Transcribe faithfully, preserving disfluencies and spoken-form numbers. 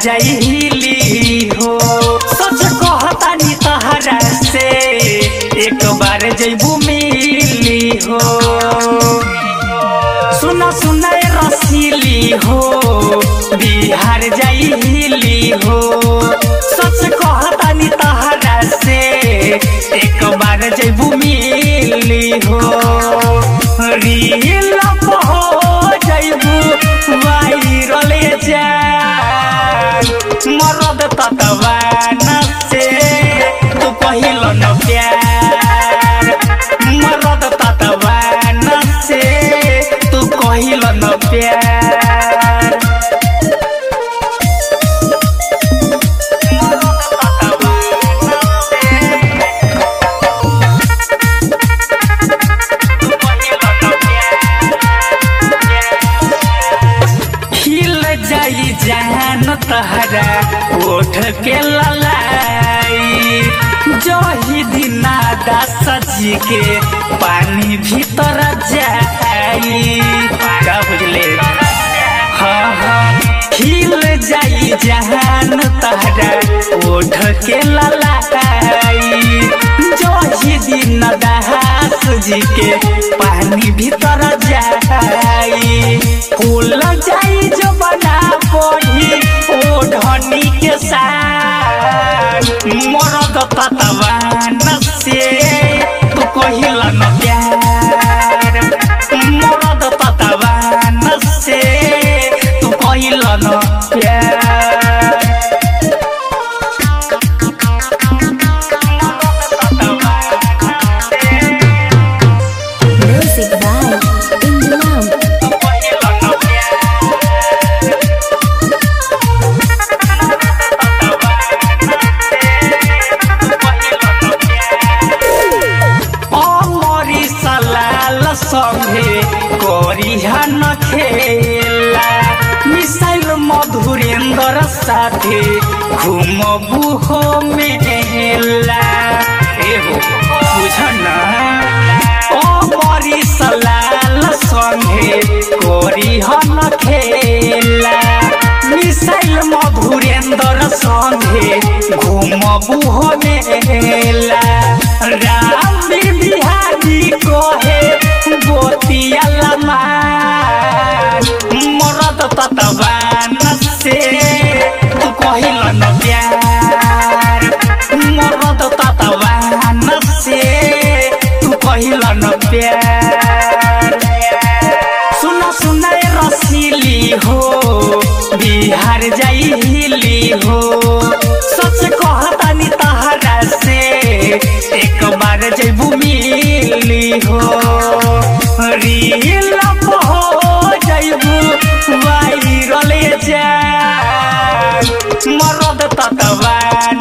जाइली हो। सच कहतानी तहरा से एक बार जइबू मिली हो। सुना सुना रसीली हो बिहार जाइली हो। सच कहतानी तहरा से एक बार जइबू मिली हो। रील हो जइबू वायरल जा मरद ततवाना से तू कहिल न प्यार। मरद ततवाना से तू कहिल न प्यार। जान तहरा ओठ के ललाई जही दिना दास जी के पानी भीतर जाई। का बुझले हाँ हाँ हिल जाई जहान तहरा ओठ के ललाई जही दिन दास जी के पानी भीतर जाई। फूल जाई जो बना पड़ी ओ धनी के साथ मरद ततवाना से तू कहिल न प्यार। मरद ततवाना से तू कहिल न प्यार। संगे करिहन खेला मिसाइल मधुरेंद्र साथे घूमबू हो मेला। एहो बुझना ओ मरी सलाल संगे करिहन खेला मिसाइल मधुरेंद्र संगे घूमबू हो मेला। राम बिहारी कहे गोतिया मरद ततवाना से तू कहिल न प्यार। मरद ततवाना से तू कहिल न प्यार। सुना सुना रसीली हो बिहार जाइली हो। सच कहतानी तहरा से एक बार जइबू मिली हो। रील हो जइबू वायरल जा मरद ततवाना